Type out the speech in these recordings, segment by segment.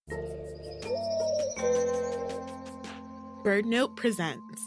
BirdNote presents.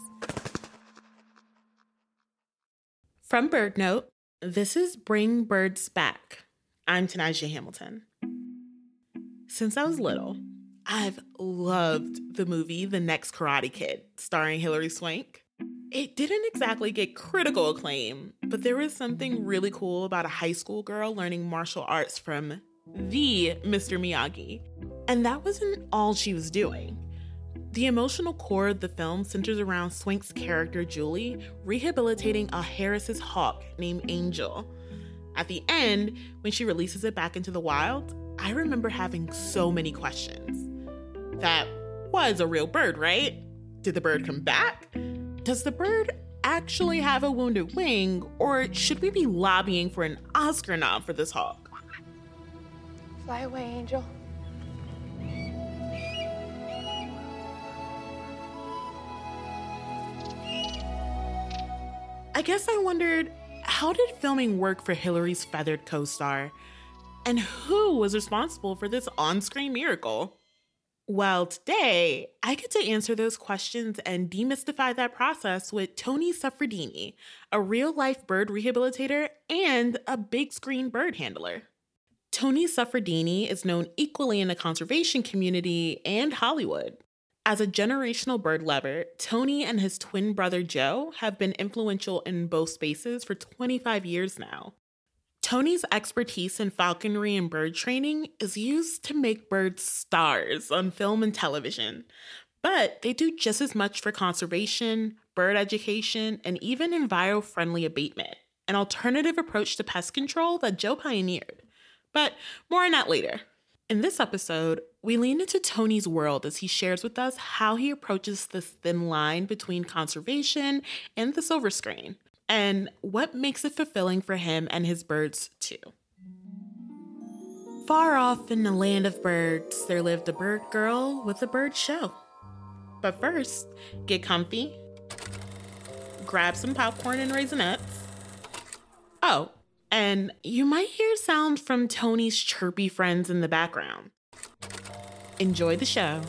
From BirdNote, this is Bring Birds Back. I'm Tanaja Hamilton. Since I was little, I've loved the movie The Next Karate Kid, starring Hilary Swank. It didn't exactly get critical acclaim, but there was something really cool about a high school girl learning martial arts from the Mr. Miyagi. And that wasn't all she was doing. The emotional core of the film centers around Swank's character, Julie, rehabilitating a Harris's hawk named Angel. At the end, when she releases it back into the wild, I remember having so many questions. That was a real bird, right? Did the bird come back? Does the bird actually have a wounded wing, or should we be lobbying for an Oscar nom for this hawk? Fly away, Angel. I guess I wondered, how did filming work for Hilary's feathered co-star? And who was responsible for this on-screen miracle? Well, today, I get to answer those questions and demystify that process with Tony Suffredini, a real-life bird rehabilitator and a big-screen bird handler. Tony Suffredini is known equally in the conservation community and Hollywood. As a generational bird lover, Tony and his twin brother Joe have been influential in both spaces for 25 years now. Tony's expertise in falconry and bird training is used to make birds stars on film and television, but they do just as much for conservation, bird education, and even enviro-friendly abatement, an alternative approach to pest control that Joe pioneered. But more on that later. In this episode, we lean into Tony's world as he shares with us how he approaches this thin line between conservation and the silver screen, and what makes it fulfilling for him and his birds, too. Far off in the land of birds, there lived a bird girl with a bird show. But first, get comfy, grab some popcorn and Raisinets. Oh, and you might hear sound from Tony's chirpy friends in the background. Enjoy the show.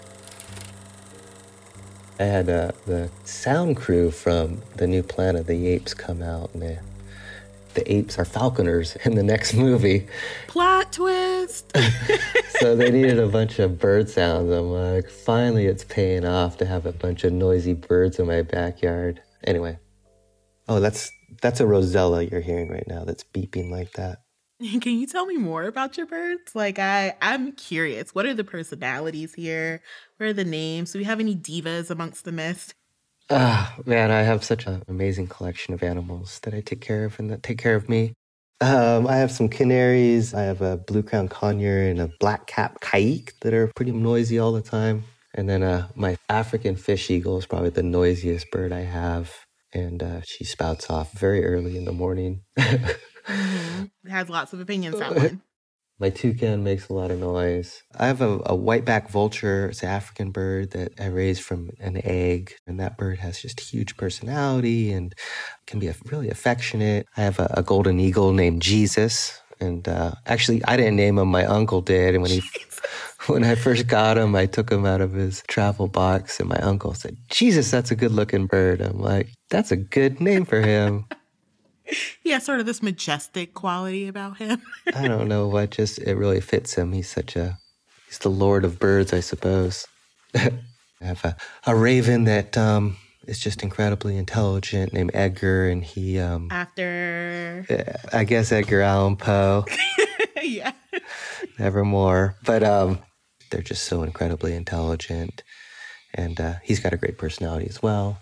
I had the sound crew from the new Planet of the Apes come out, and the apes are falconers in the next movie. Plot twist! So they needed a bunch of bird sounds. I'm like, finally it's paying off to have a bunch of noisy birds in my backyard. Anyway. Oh, that's a Rosella you're hearing right now that's beeping like that. Can you tell me more about your birds? I'm curious. What are the personalities here? What are the names? Do we have any divas amongst the mist? Man, I have such an amazing collection of animals that I take care of and that take care of me. I have some canaries. I have a blue-crowned conure and a black-capped kike that are pretty noisy all the time. And then my African fish eagle is probably the noisiest bird I have. And she spouts off very early in the morning. Mm-hmm. It has lots of opinions, that one. My toucan makes a lot of noise. I have a whiteback vulture. It's an African bird that I raised from an egg. And that bird has just huge personality and can be really affectionate. I have a golden eagle named Jesus. And actually, I didn't name him. My uncle did. And when I first got him, I took him out of his travel box. And my uncle said, Jesus, that's a good-looking bird. I'm like, that's a good name for him. He has sort of this majestic quality about him. I don't know what, it really fits him. He's the lord of birds, I suppose. I have a raven that is just incredibly intelligent named Edgar, and he... After... I guess Edgar Allan Poe. Yeah. Nevermore. But they're just so incredibly intelligent, and he's got a great personality as well.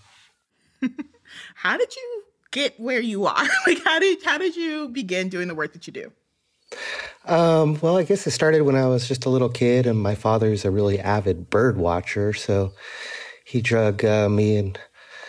How did you get where you are? How did you begin doing the work that you do? Well, I guess it started when I was just a little kid, and my father's a really avid bird watcher, so he drug me and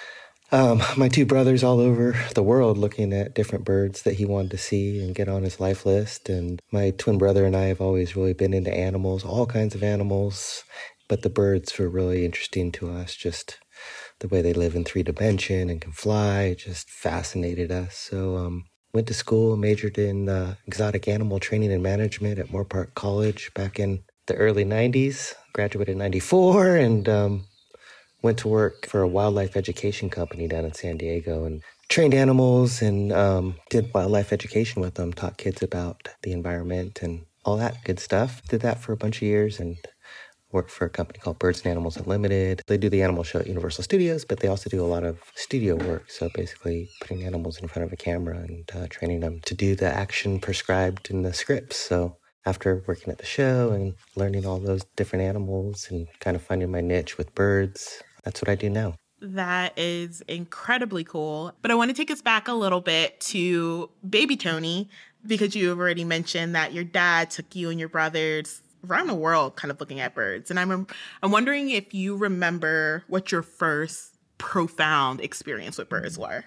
my two brothers all over the world looking at different birds that he wanted to see and get on his life list. And my twin brother and I have always really been into animals, all kinds of animals, but the birds were really interesting to us, just the way they live in 3D and can fly just fascinated us. So went to school, majored in exotic animal training and management at Moorpark College back in the early 90s, graduated in 94, and went to work for a wildlife education company down in San Diego and trained animals and did wildlife education with them, taught kids about the environment and all that good stuff. Did that for a bunch of years and worked for a company called Birds and Animals Unlimited. They do the animal show at Universal Studios, but they also do a lot of studio work. So basically putting animals in front of a camera and training them to do the action prescribed in the scripts. So after working at the show and learning all those different animals and kind of finding my niche with birds, that's what I do now. That is incredibly cool. But I want to take us back a little bit to baby Tony, because you have already mentioned that your dad took you and your brothers around the world kind of looking at birds. And I'm wondering if you remember what your first profound experience with birds were.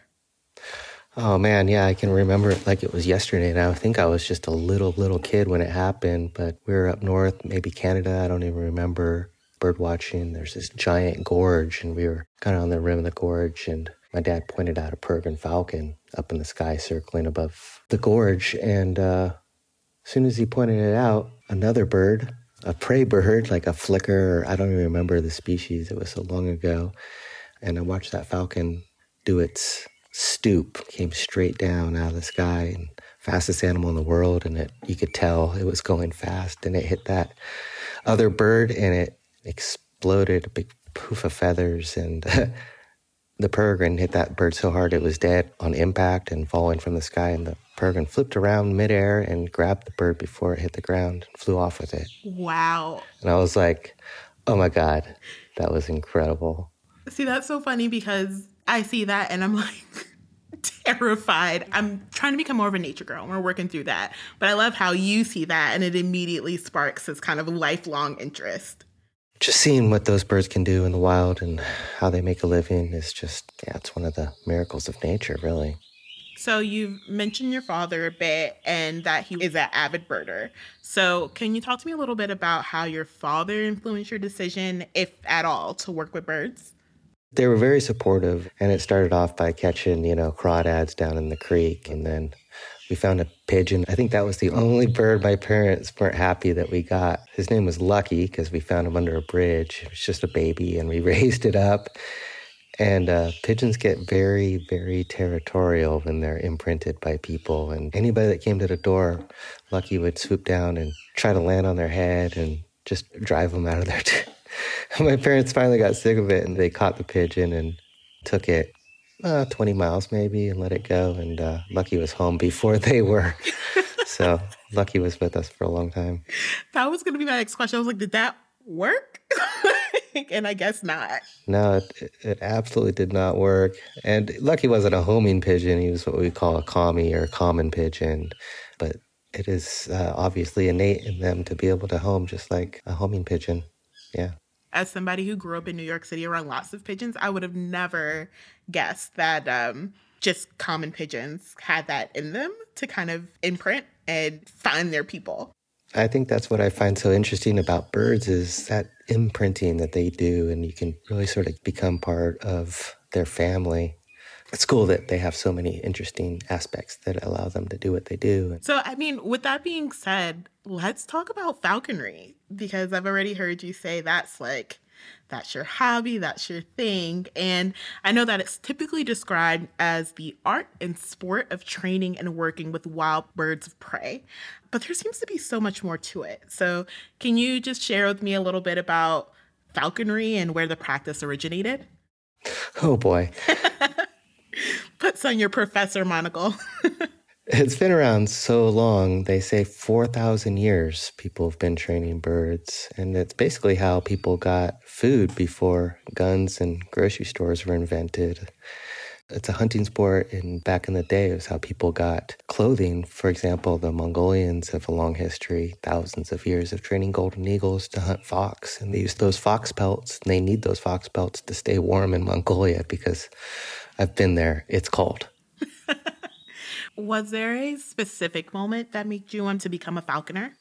Oh, man, yeah, I can remember it like it was yesterday now. I think I was just a little kid when it happened, but we were up north, maybe Canada. I don't even remember bird watching. There's this giant gorge, and we were kind of on the rim of the gorge, and my dad pointed out a peregrine falcon up in the sky circling above the gorge, and as soon as he pointed it out, another bird, a prey bird, like a flicker, I don't even remember the species, it was so long ago, and I watched that falcon do its stoop, came straight down out of the sky, and fastest animal in the world, and you could tell it was going fast, and it hit that other bird, and it exploded, a big poof of feathers, and the peregrine hit that bird so hard it was dead on impact and falling from the sky, and the peregrine flipped around midair and grabbed the bird before it hit the ground and flew off with it. Wow. And I was like, oh my God, that was incredible. See, that's so funny because I see that and I'm like terrified. I'm trying to become more of a nature girl. We're working through that. But I love how you see that and it immediately sparks this kind of lifelong interest. Just seeing what those birds can do in the wild and how they make a living is just, yeah, it's one of the miracles of nature, really. So you've mentioned your father a bit and that he is an avid birder. So can you talk to me a little bit about how your father influenced your decision, if at all, to work with birds? They were very supportive, and it started off by catching, crawdads down in the creek, and then we found a pigeon. I think that was the only bird my parents weren't happy that we got. His name was Lucky because we found him under a bridge. It was just a baby, and we raised it up. And pigeons get very, very territorial when they're imprinted by people. And anybody that came to the door, Lucky would swoop down and try to land on their head and just drive them out of there. My parents finally got sick of it, and they caught the pigeon and took it 20 miles maybe and let it go. And Lucky was home before they were. So Lucky was with us for a long time. That was going to be my next question. I was like, did that work? And I guess not. No, it absolutely did not work. And Lucky wasn't a homing pigeon. He was what we call a commie or a common pigeon. But it is obviously innate in them to be able to home just like a homing pigeon. Yeah. As somebody who grew up in New York City around lots of pigeons, I would have never guessed that just common pigeons had that in them to kind of imprint and find their people. I think that's what I find so interesting about birds is that imprinting that they do, and you can really sort of become part of their family. It's cool that they have so many interesting aspects that allow them to do what they do. So, I mean, with that being said, let's talk about falconry, because I've already heard you say that's your hobby, that's your thing. And I know that it's typically described as the art and sport of training and working with wild birds of prey. But there seems to be so much more to it. So can you just share with me a little bit about falconry and where the practice originated? Oh, boy. Puts on your professor monocle. It's been around so long. They say 4,000 years people have been training birds. And it's basically how people got food before guns and grocery stores were invented. It's a hunting sport, and back in the day, it was how people got clothing. For example, the Mongolians have a long history, thousands of years of training golden eagles to hunt fox. And they use those fox pelts, and they need those fox pelts to stay warm in Mongolia because I've been there. It's cold. Was there a specific moment that made you want to become a falconer?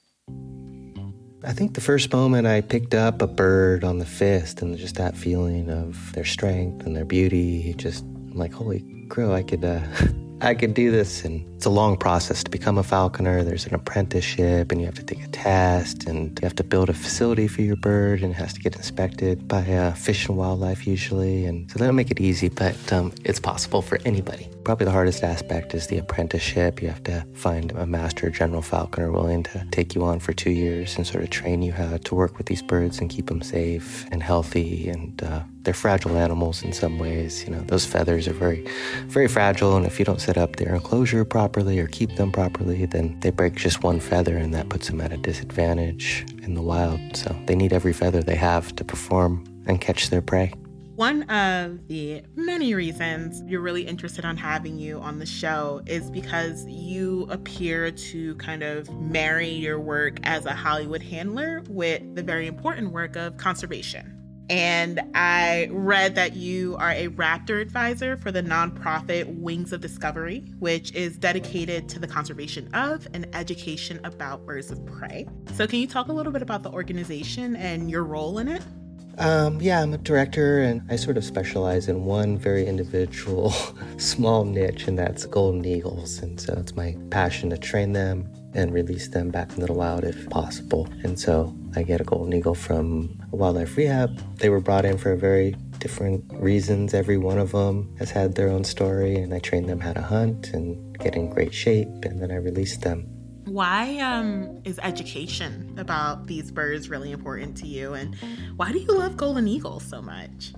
I think the first moment I picked up a bird on the fist and just that feeling of their strength and their beauty, I'm like, holy crow, I I could do this. And it's a long process to become a falconer. There's an apprenticeship, and you have to take a test, and you have to build a facility for your bird, and it has to get inspected by Fish and Wildlife usually. And so they don't make it easy, but it's possible for anybody. Probably the hardest aspect is the apprenticeship. You have to find a master general falconer willing to take you on for 2 years and sort of train you how to work with these birds and keep them safe and healthy. And they're fragile animals in some ways. Those feathers are very, very fragile. And if you don't set up their enclosure properly or keep them properly, then they break just one feather, and that puts them at a disadvantage in the wild. So they need every feather they have to perform and catch their prey. One of the many reasons you're really interested in having you on the show is because you appear to kind of marry your work as a Hollywood handler with the very important work of conservation. And I read that you are a raptor advisor for the nonprofit Wings of Discovery, which is dedicated to the conservation of and education about birds of prey. So can you talk a little bit about the organization and your role in it? Yeah, I'm a director, and I sort of specialize in one very individual small niche, and that's golden eagles. And so it's my passion to train them and release them back into the wild if possible. And so I get a golden eagle from a wildlife rehab. They were brought in for very different reasons. Every one of them has had their own story, and I train them how to hunt and get in great shape, and then I release them. Why is education about these birds really important to you, and why do you love golden eagles so much?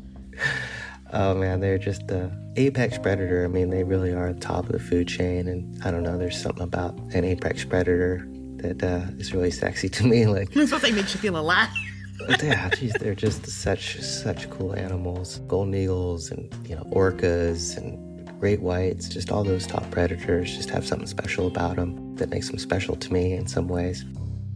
Oh man, they're just the apex predator. I mean, they really are top of the food chain, and I don't know, there's something about an apex predator that is really sexy to me. Like, that's what they make you feel alive. Yeah, geez, they're just such cool animals. Golden eagles and orcas and great whites, just all those top predators just have something special about them that makes them special to me in some ways.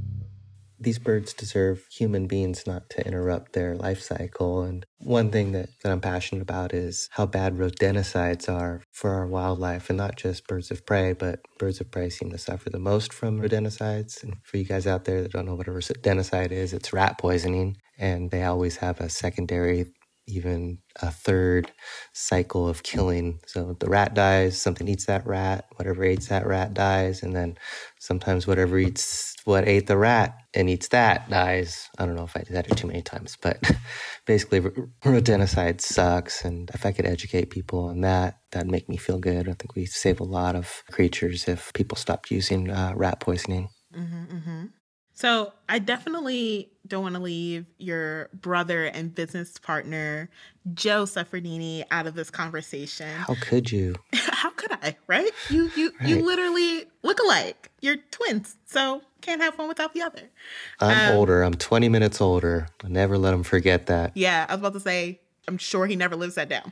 These birds deserve human beings not to interrupt their life cycle. And one thing that I'm passionate about is how bad rodenticides are for our wildlife, and not just birds of prey, but birds of prey seem to suffer the most from rodenticides. And for you guys out there that don't know what a rodenticide is, it's rat poisoning, and they always have a secondary, even a third cycle of killing. So the rat dies, something eats that rat, whatever ate that rat dies, and then sometimes whatever eats what ate the rat and eats that dies. I don't know if I said it too many times, but basically rodenticide sucks, and if I could educate people on that, that'd make me feel good. I think we save a lot of creatures if people stopped using rat poisoning. Mm-hmm, mm-hmm. So I definitely don't want to leave your brother and business partner, Joe Suffredini, out of this conversation. How could you? How could I, right? You literally look alike. You're twins, so can't have one without the other. I'm older. I'm 20 minutes older. I never let him forget that. Yeah, I was about to say, I'm sure he never lives that down.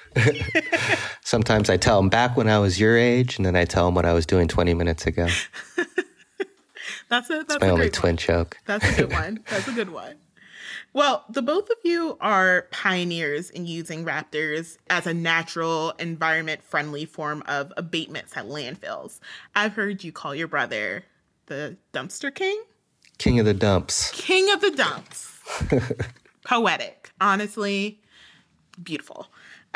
Sometimes I tell him back when I was your age, and then I tell him what I was doing 20 minutes ago. That's my only twin joke. That's a good one. That's a good one. Well, the both of you are pioneers in using raptors as a natural, environment-friendly form of abatements at landfills. I've heard you call your brother the dumpster king? King of the dumps. King of the dumps. Poetic. Honestly, beautiful.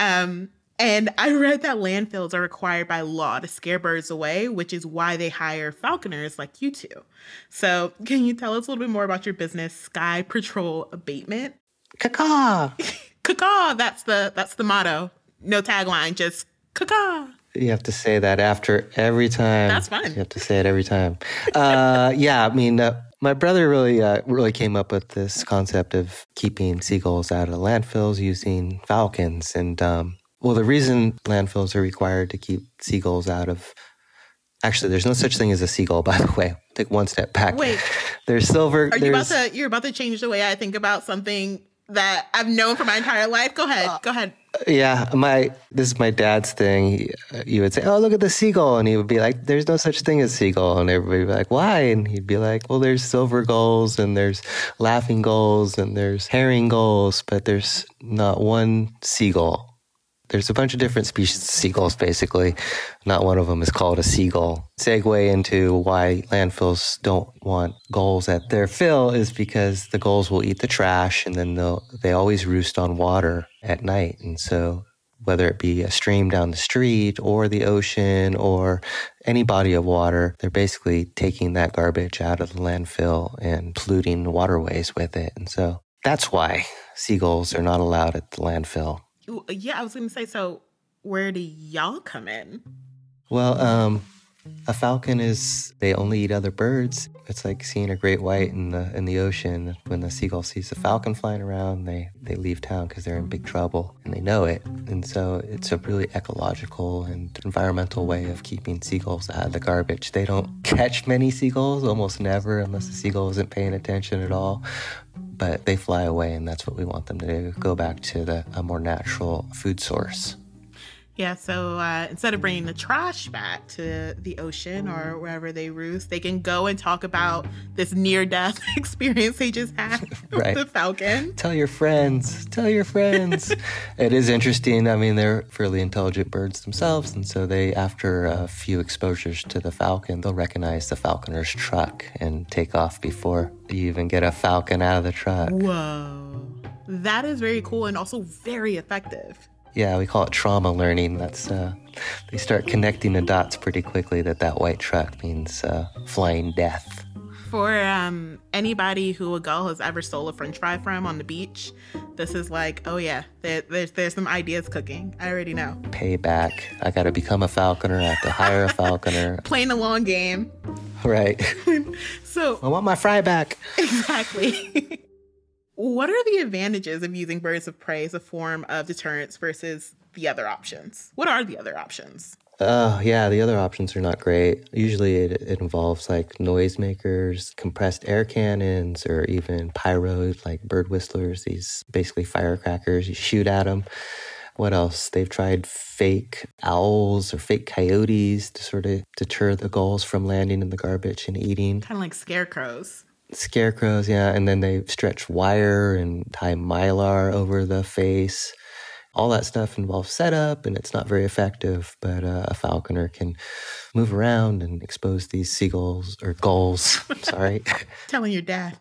And I read that landfills are required by law to scare birds away, which is why they hire falconers like you two. So can you tell us a little bit more about your business, Sky Patrol Abatement? Caw-caw. Caw-caw. That's the motto. No tagline, just caw-caw. You have to say that after every time. That's fine. You have to say it every time. Yeah, I mean, my brother really came up with this concept of keeping seagulls out of landfills using falcons. And well, the reason landfills are required to keep seagulls out of... Actually, there's no such thing as a seagull, by the way. Take one step back. Wait. There's silver... You're about to change the way I think about something that I've known for my entire life? Go ahead. Yeah, this is my dad's thing. He would say, "Oh, look at the seagull," and he would be like, "There's no such thing as seagull," and everybody would be like, "Why?" And he'd be like, "Well, there's silver gulls, and there's laughing gulls, and there's herring gulls, but there's not one seagull." There's a bunch of different species of seagulls, basically. Not one of them is called a seagull. Segue into why landfills don't want gulls at their fill is because the gulls will eat the trash, and then they always roost on water at night. And so whether it be a stream down the street or the ocean or any body of water. They're basically taking that garbage out of the landfill and polluting waterways with it. And so that's why seagulls are not allowed at the landfill. Yeah, I was going to say, so where do y'all come in? Well, a falcon they only eat other birds. It's like seeing a great white in the ocean. When the seagull sees a falcon flying around, they leave town because they're in big trouble, and they know it. And so it's a really ecological and environmental way of keeping seagulls out of the garbage. They don't catch many seagulls, almost never, unless the seagull isn't paying attention at all. But they fly away, and that's what we want them to do, go back to a more natural food source. Yeah, so instead of bringing the trash back to the ocean or wherever they roost, they can go and talk about this near-death experience they just had right. with the falcon. Tell your friends. It is interesting. I mean, they're fairly intelligent birds themselves, and so after a few exposures to the falcon, they'll recognize the falconer's truck and take off before you even get a falcon out of the truck. Whoa. That is very cool and also very effective. Yeah, we call it trauma learning. That's they start connecting the dots pretty quickly that white truck means flying death. For anybody who a gull has ever stole a French fry from on the beach, this is like, oh yeah, there's some ideas cooking. I already know. Payback. I got to become a falconer. I have to hire a falconer. Playing the long game. Right. So I want my fry back. Exactly. What are the advantages of using birds of prey as a form of deterrence versus the other options? What are the other options? Yeah, the other options are not great. Usually it involves like noisemakers, compressed air cannons, or even pyro, like bird whistlers, these basically firecrackers. You shoot at them. What else? They've tried fake owls or fake coyotes to sort of deter the gulls from landing in the garbage and eating. Kind of like scarecrows. Scarecrows, yeah. And then they stretch wire and tie mylar over the face. All that stuff involves setup, and it's not very effective. But a falconer can move around and expose these seagulls or gulls, sorry. Telling your dad.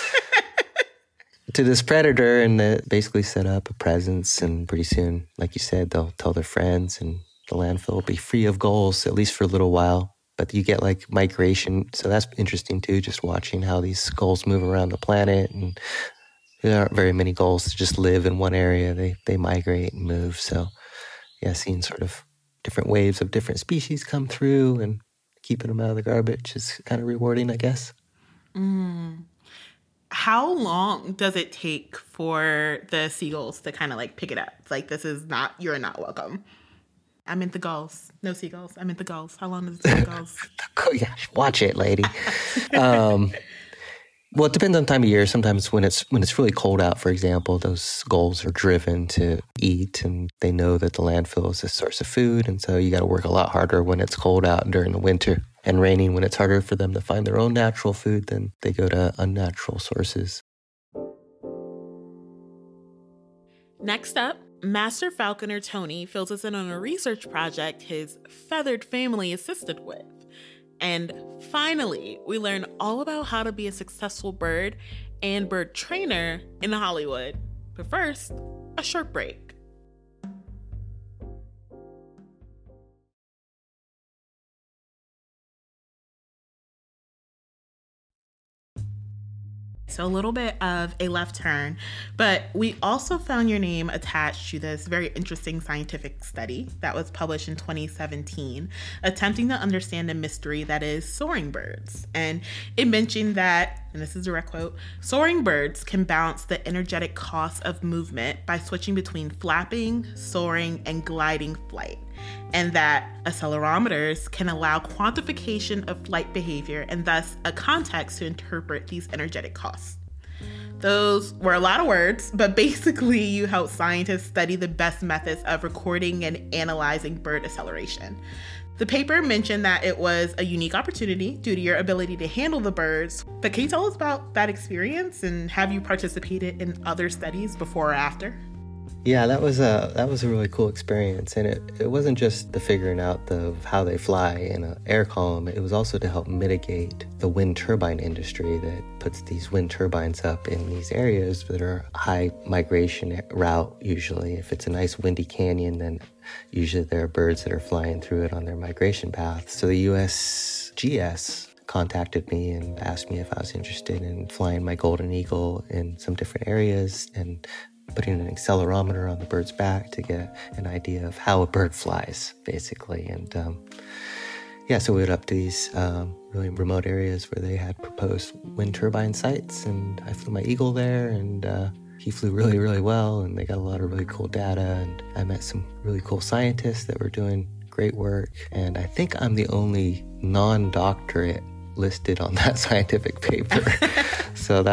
To this predator, and basically set up a presence. And pretty soon, like you said, they'll tell their friends, and the landfill will be free of gulls, at least for a little while. But you get like migration. So that's interesting too, just watching how these gulls move around the planet. And there aren't very many gulls that just live in one area. They migrate and move. So yeah, seeing sort of different waves of different species come through and keeping them out of the garbage is kind of rewarding, I guess. How long does it take for the seagulls to kind of like pick it up? It's like, you're not welcome. I meant the gulls. No seagulls. I meant the gulls. How long does it take the gulls? Yeah, watch it, lady. Well, it depends on time of year. Sometimes when it's really cold out, for example, those gulls are driven to eat, and they know that the landfill is a source of food, and so you got to work a lot harder when it's cold out during the winter, and raining when it's harder for them to find their own natural food. Then they go to unnatural sources. Next up, Master Falconer Tony fills us in on a research project his feathered family assisted with. And finally, we learn all about how to be a successful bird and bird trainer in Hollywood. But first, a short break. So a little bit of a left turn, but we also found your name attached to this very interesting scientific study that was published in 2017, attempting to understand the mystery that is soaring birds. And it mentioned that, and this is a direct quote, soaring birds can balance the energetic cost of movement by switching between flapping, soaring, and gliding flight. And that accelerometers can allow quantification of flight behavior and thus a context to interpret these energetic costs. Those were a lot of words, but basically you help scientists study the best methods of recording and analyzing bird acceleration. The paper mentioned that it was a unique opportunity due to your ability to handle the birds, but can you tell us about that experience, and have you participated in other studies before or after? Yeah, that was a really cool experience, and it wasn't just the figuring out of how they fly in an air column. It was also to help mitigate the wind turbine industry that puts these wind turbines up in these areas that are high migration route. Usually, if it's a nice windy canyon, then usually there are birds that are flying through it on their migration path. So the USGS contacted me and asked me if I was interested in flying my golden eagle in some different areas and putting an accelerometer on the bird's back to get an idea of how a bird flies, basically. And so we went up to these really remote areas where they had proposed wind turbine sites, and I flew my eagle there, and he flew really, really well, and they got a lot of really cool data, and I met some really cool scientists that were doing great work, and I think I'm the only non-doctorate listed on that scientific paper. So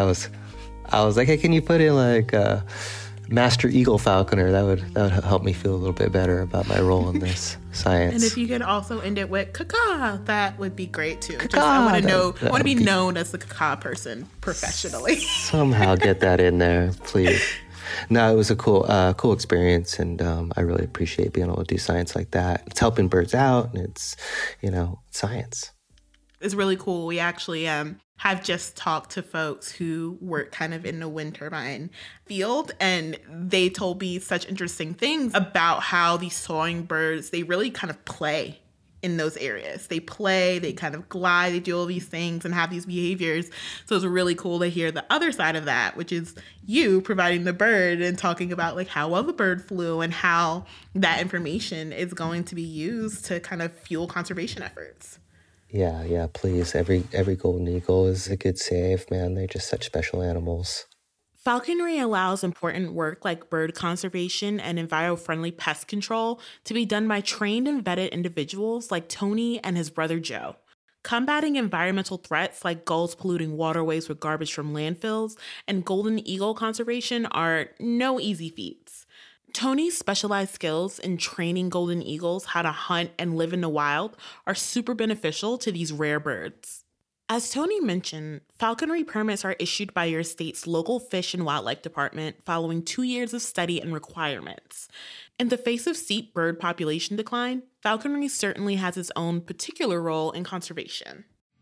I was like, hey, can you put in like Master Eagle Falconer? That would help me feel a little bit better about my role in this science. And if you could also end it with caca, that would be great too. I want to be known as the caca person professionally. Somehow get that in there, please. No, it was a cool experience, and I really appreciate being able to do science like that. It's helping birds out, and it's, science. It's really cool. We actually have just talked to folks who work kind of in the wind turbine field, and they told me such interesting things about how these soaring birds, they really kind of play in those areas. They play, they kind of glide, they do all these things and have these behaviors. So it's really cool to hear the other side of that, which is you providing the bird and talking about like how well the bird flew and how that information is going to be used to kind of fuel conservation efforts. Yeah, please. Every golden eagle is a good save, man. They're just such special animals. Falconry allows important work like bird conservation and enviro-friendly pest control to be done by trained and vetted individuals like Tony and his brother Joe. Combating environmental threats like gulls polluting waterways with garbage from landfills and golden eagle conservation are no easy feats. Tony's specialized skills in training golden eagles how to hunt and live in the wild are super beneficial to these rare birds. As Tony mentioned, falconry permits are issued by your state's local Fish and Wildlife Department following 2 years of study and requirements. In the face of steep bird population decline, falconry certainly has its own particular role in conservation.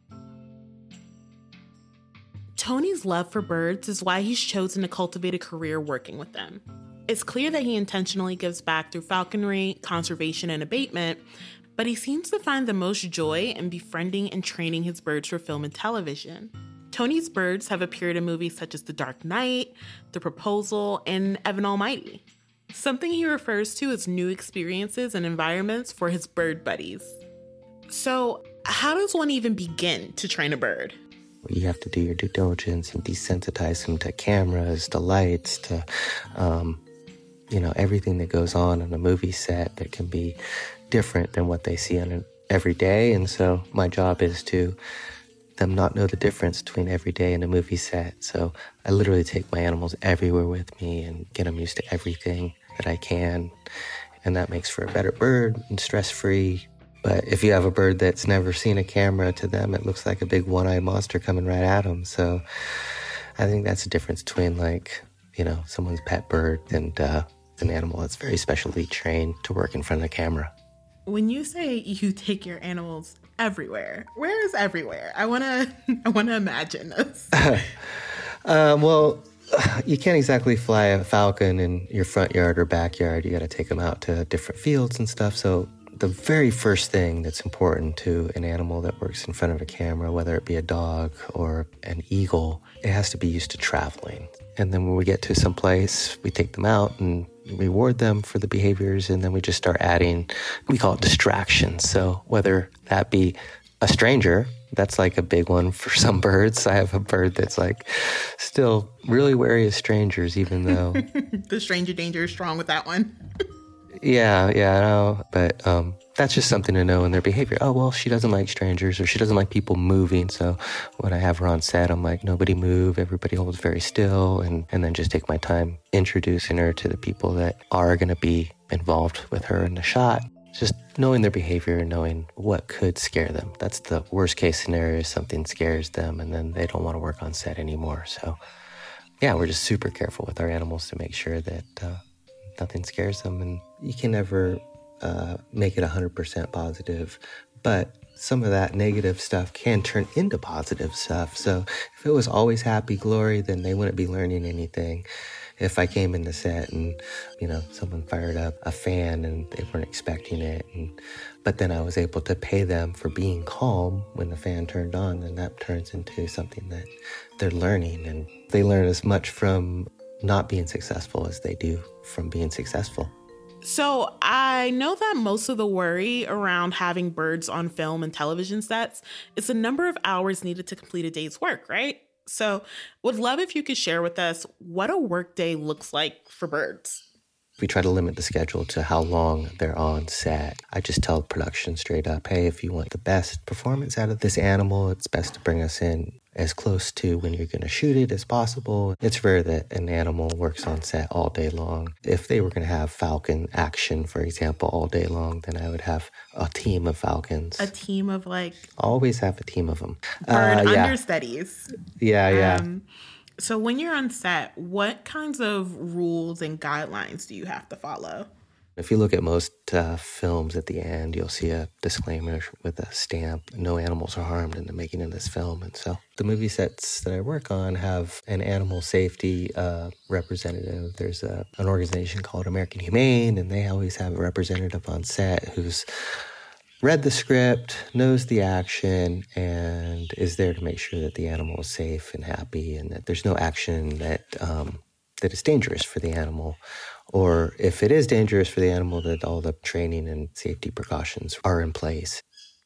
Tony's love for birds is why he's chosen to cultivate a career working with them. It's clear that he intentionally gives back through falconry, conservation, and abatement, but he seems to find the most joy in befriending and training his birds for film and television. Tony's birds have appeared in movies such as The Dark Knight, The Proposal, and Evan Almighty, something he refers to as new experiences and environments for his bird buddies. So, how does one even begin to train a bird? You have to do your due diligence and desensitize them to cameras, to lights, to everything that goes on a movie set that can be different than what they see on an every day. And so my job is to them not know the difference between every day and a movie set. So I literally take my animals everywhere with me and get them used to everything that I can. And that makes for a better bird and stress-free. But if you have a bird that's never seen a camera, to them it looks like a big one-eyed monster coming right at them. So I think that's the difference between someone's pet bird and an animal that's very specially trained to work in front of the camera. When you say you take your animals everywhere, where is everywhere? I wanna imagine this. Well, you can't exactly fly a falcon in your front yard or backyard. You got to take them out to different fields and stuff. So the very first thing that's important to an animal that works in front of a camera, whether it be a dog or an eagle, it has to be used to traveling. And then when we get to some place, we take them out and reward them for the behaviors, and then we just start adding, we call it distractions. So whether that be a stranger, that's like a big one for some birds. I have a bird that's like still really wary of strangers, even though... The stranger danger is strong with that one. Yeah, I know. But that's just something to know in their behavior. Oh, well, she doesn't like strangers, or she doesn't like people moving. So when I have her on set, I'm like, nobody move, everybody holds very still, and then just take my time introducing her to the people that are going to be involved with her in the shot. Just knowing their behavior and knowing what could scare them. That's the worst case scenario. Something scares them and then they don't want to work on set anymore. So yeah, we're just super careful with our animals to make sure that nothing scares them. And you can never make it 100% positive, but some of that negative stuff can turn into positive stuff. So if it was always happy-glory, then they wouldn't be learning anything. If I came in the set and, someone fired up a fan and they weren't expecting it, but then I was able to pay them for being calm when the fan turned on, then that turns into something that they're learning. And they learn as much from not being successful as they do from being successful. So I know that most of the worry around having birds on film and television sets is the number of hours needed to complete a day's work, right? So would love if you could share with us what a workday looks like for birds. We try to limit the schedule to how long they're on set. I just tell production straight up, hey, if you want the best performance out of this animal, it's best to bring us in as close to when you're going to shoot it as possible. It's rare that an animal works on set all day long. If they were going to have falcon action, for example, all day long, then I would have a team of falcons. A team of Always have a team of them. Bird understudies. Yeah. So when you're on set, what kinds of rules and guidelines do you have to follow? If you look at most films at the end, you'll see a disclaimer with a stamp, no animals are harmed in the making of this film. And so the movie sets that I work on have an animal safety representative. There's an organization called American Humane, and they always have a representative on set who's read the script, knows the action, and is there to make sure that the animal is safe and happy and that there's no action that is dangerous for the animal. Or if it is dangerous for the animal, that all the training and safety precautions are in place.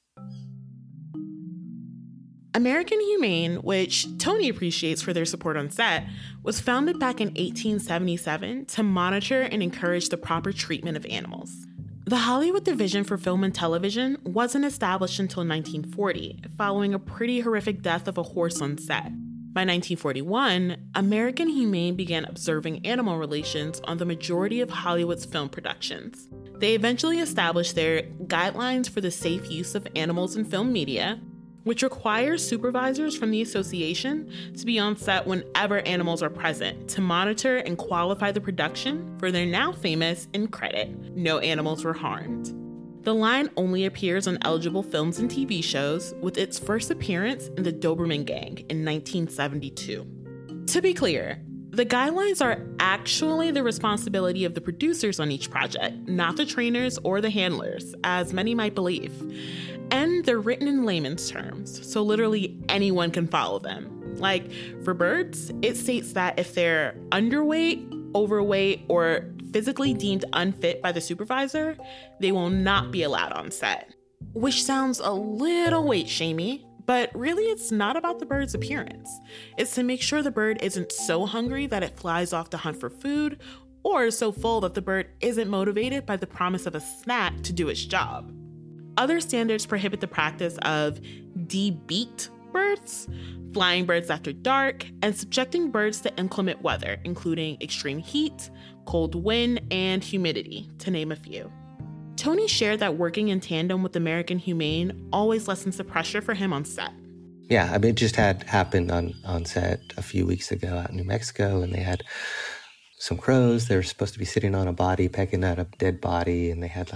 American Humane, which Tony appreciates for their support on set, was founded back in 1877 to monitor and encourage the proper treatment of animals. The Hollywood Division for Film and Television wasn't established until 1940, following a pretty horrific death of a horse on set. By 1941, American Humane began observing animal relations on the majority of Hollywood's film productions. They eventually established their Guidelines for the Safe Use of Animals in Film Media, which requires supervisors from the association to be on set whenever animals are present to monitor and qualify the production for their now famous end credit, "No animals were harmed." The line only appears on eligible films and TV shows, with its first appearance in The Doberman Gang in 1972. To be clear, the guidelines are actually the responsibility of the producers on each project, not the trainers or the handlers, as many might believe. And they're written in layman's terms, so literally anyone can follow them. Like, for birds, it states that if they're underweight, overweight, or physically deemed unfit by the supervisor, they will not be allowed on set. Which sounds a little weight-shamey, but really it's not about the bird's appearance. It's to make sure the bird isn't so hungry that it flies off to hunt for food, or so full that the bird isn't motivated by the promise of a snack to do its job. Other standards prohibit the practice of de-beaked birds, flying birds after dark, and subjecting birds to inclement weather, including extreme heat, cold wind, and humidity, to name a few. Tony shared that working in tandem with American Humane always lessens the pressure for him on set. Yeah, it just had happened on set a few weeks ago out in New Mexico, and they had some crows. They were supposed to be sitting on a body, pecking at a dead body, and they had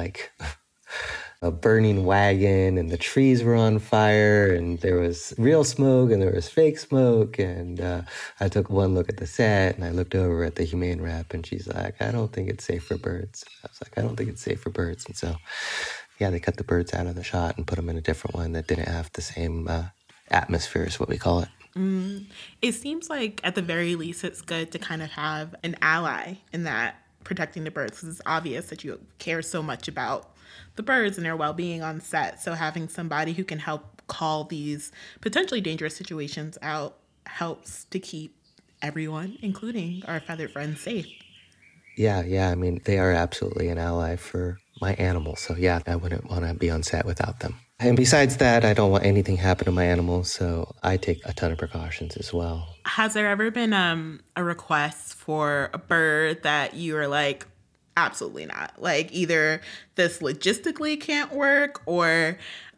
a burning wagon, and the trees were on fire, and there was real smoke and there was fake smoke. And I took one look at the set, and I looked over at the Humane rep, and she's like, "I don't think it's safe for birds." I was like, "I don't think it's safe for birds." And so, yeah, they cut the birds out of the shot and put them in a different one that didn't have the same atmosphere, is what we call it. It seems like at the very least it's good to kind of have an ally in that, protecting the birds, because it's obvious that you care so much about the birds and their well-being on set. So having somebody who can help call these potentially dangerous situations out helps to keep everyone, including our feathered friends, safe. Yeah. I mean, they are absolutely an ally for my animals. So yeah, I wouldn't want to be on set without them. And besides that, I don't want anything happen to my animals, so I take a ton of precautions as well. Has there ever been a request for a bird that you are like, absolutely not? Like, either this logistically can't work, or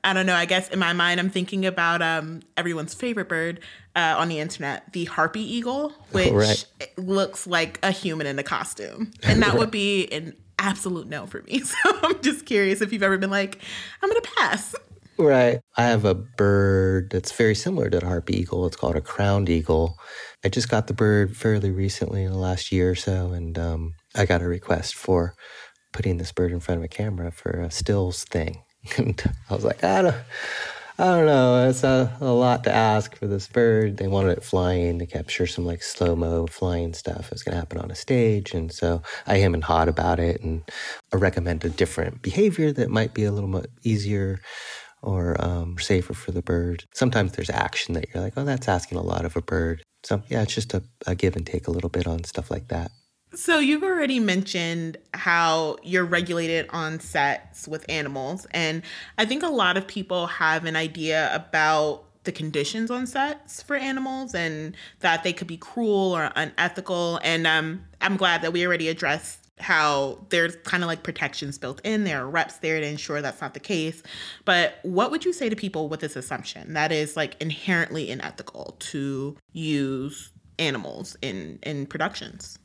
I don't know. I guess in my mind, I'm thinking about everyone's favorite bird on the internet, the harpy eagle, which looks like a human in a costume. And that would be an absolute no for me. So I'm just curious if you've ever been like, I'm going to pass. Right. I have a bird that's very similar to the harpy eagle. It's called a crowned eagle. I just got the bird fairly recently in the last year or so, and I got a request for putting this bird in front of a camera for a stills thing. And I was like, I don't know. It's a lot to ask for this bird. They wanted it flying to capture some like slow-mo flying stuff. It was going to happen on a stage. And so I hemmed and hawed about it, and I recommended different behavior that might be a little more easier or safer for the bird. Sometimes there's action that you're like, oh, that's asking a lot of a bird. So yeah, it's just a give and take a little bit on stuff like that. So you've already mentioned how you're regulated on sets with animals. And I think a lot of people have an idea about the conditions on sets for animals and that they could be cruel or unethical. And I'm glad that we already addressed how there's kind of like protections built in. There are reps there to ensure that's not the case. But what would you say to people with this assumption that is like inherently unethical to use animals in productions?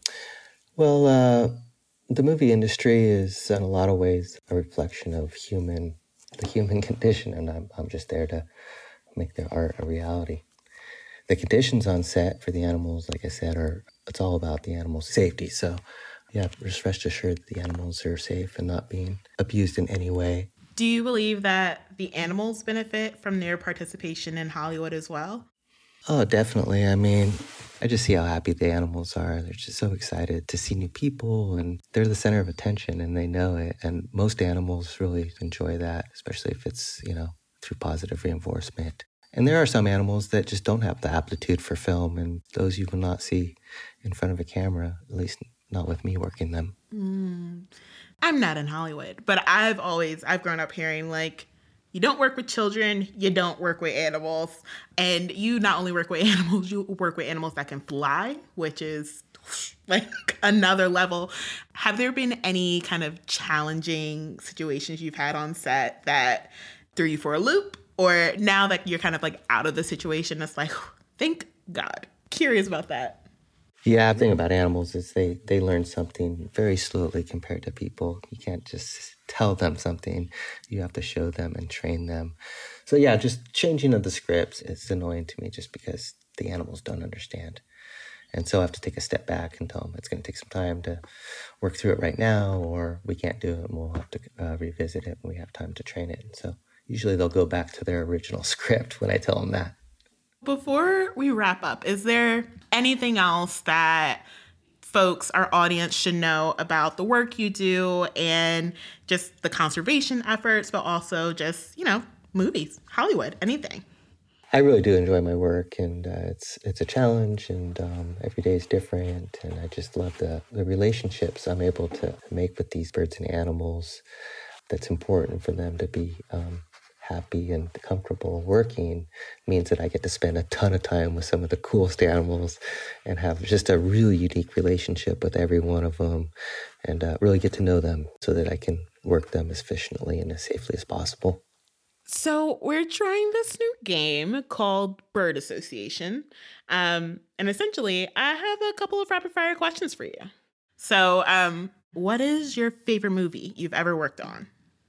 Well, the movie industry is in a lot of ways a reflection of the human condition, and I'm just there to make the art a reality. The conditions on set for the animals, like I said, it's all about the animals' safety. So yeah, just rest assured that the animals are safe and not being abused in any way. Do you believe that the animals benefit from their participation in Hollywood as well? Oh, definitely. I mean, I just see how happy the animals are. They're just so excited to see new people, and they're the center of attention, and they know it. And most animals really enjoy that, especially if it's, through positive reinforcement. And there are some animals that just don't have the aptitude for film, and those you will not see in front of a camera, at least not with me working them. I'm not in Hollywood, but I've grown up hearing like, you don't work with children, you don't work with animals. And you not only work with animals, you work with animals that can fly, which is like another level. Have there been any kind of challenging situations you've had on set that threw you for a loop? Or now that you're kind of like out of the situation, it's like, thank God. Curious about that. Yeah, the thing about animals is they learn something very slowly compared to people. You can't just tell them something. You have to show them and train them. So yeah, just changing of the scripts is annoying to me just because the animals don't understand. And so I have to take a step back and tell them it's going to take some time to work through it right now, or we can't do it and we'll have to revisit it when we have time to train it. And so usually they'll go back to their original script when I tell them that. Before we wrap up, is there anything else that folks, our audience, should know about the work you do and just the conservation efforts, but also just, movies, Hollywood, anything? I really do enjoy my work, and it's a challenge, and every day is different, and I just love the relationships I'm able to make with these birds and animals. That's important for them to be happy and comfortable working. Means that I get to spend a ton of time with some of the coolest animals and have just a really unique relationship with every one of them, and really get to know them so that I can work them as efficiently and as safely as possible. So we're trying this new game called Bird Association. And essentially, I have a couple of rapid fire questions for you. So what is your favorite movie you've ever worked on?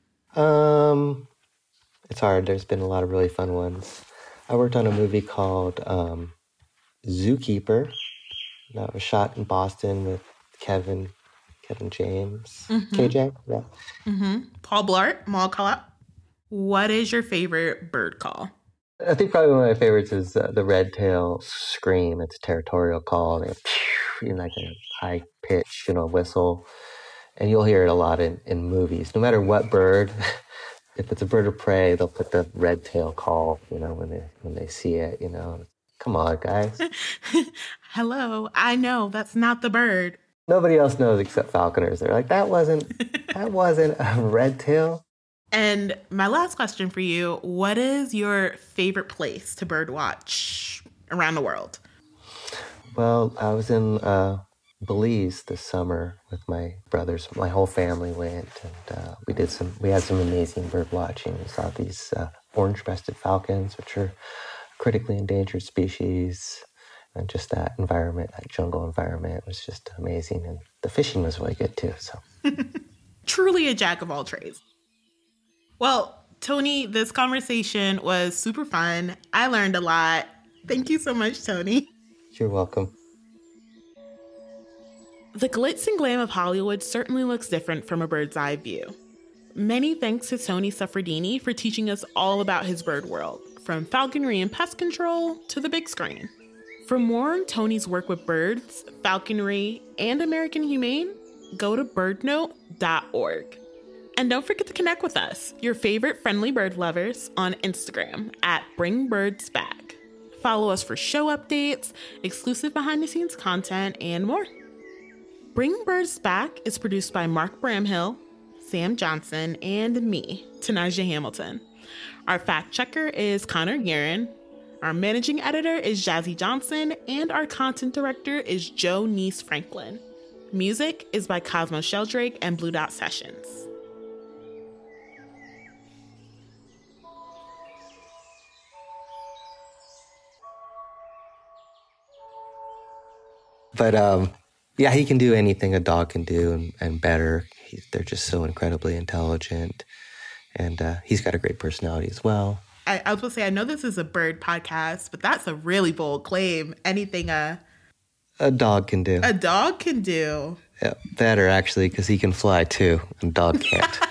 It's hard. There's been a lot of really fun ones. I worked on a movie called Zookeeper. That was shot in Boston with Kevin James. Mm-hmm. KJ? Yeah. Mm-hmm. Paul Blart, Mall Call. What is your favorite bird call? I think probably one of my favorites is the red tail scream. It's a territorial call. They like a high pitch, whistle. And you'll hear it a lot in movies. No matter what bird, if it's a bird of prey, they'll put the red tail call, when they see it, Come on, guys. Hello, I know that's not the bird. Nobody else knows except falconers. They're like, that wasn't a red tail. And my last question for you, what is your favorite place to bird watch around the world? Well, I was in Belize this summer with my brothers. My whole family went, and we had some amazing bird watching. We saw these orange-breasted falcons, which are a critically endangered species, and just that environment, that jungle environment, was just amazing. And the fishing was really good too. So, truly a jack of all trades. Well, Tony, this conversation was super fun. I learned a lot. Thank you so much, Tony. You're welcome. The glitz and glam of Hollywood certainly looks different from a bird's eye view. Many thanks to Tony Suffredini for teaching us all about his bird world, from falconry and pest control to the big screen. For more on Tony's work with birds, falconry, and American Humane, go to birdnote.org. And don't forget to connect with us, your favorite friendly bird lovers, on Instagram at BringBirdsBack. Follow us for show updates, exclusive behind-the-scenes content, and more. Bring Birds Back is produced by Mark Bramhill, Sam Johnson, and me, Tanaja Hamilton. Our fact checker is Connor Guerin. Our managing editor is Jazzy Johnson, and our content director is Joe Neese Franklin. Music is by Cosmo Sheldrake and Blue Dot Sessions. But yeah, he can do anything a dog can do and better. They're just so incredibly intelligent. And he's got a great personality as well. I was going to say, I know this is a bird podcast, but that's a really bold claim. Anything a dog can do. A dog can do. Yeah, better, actually, because he can fly, too, and a dog can't.